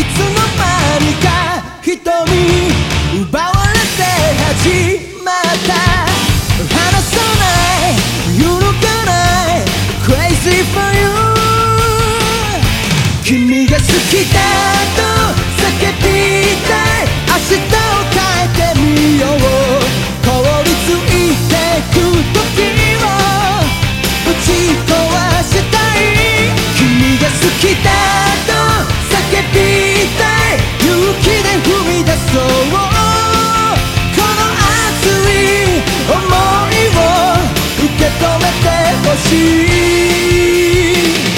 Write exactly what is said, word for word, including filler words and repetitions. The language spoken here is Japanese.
つの間にか瞳奪われて始まった離さない揺るがない Crazy for you 君が好きだ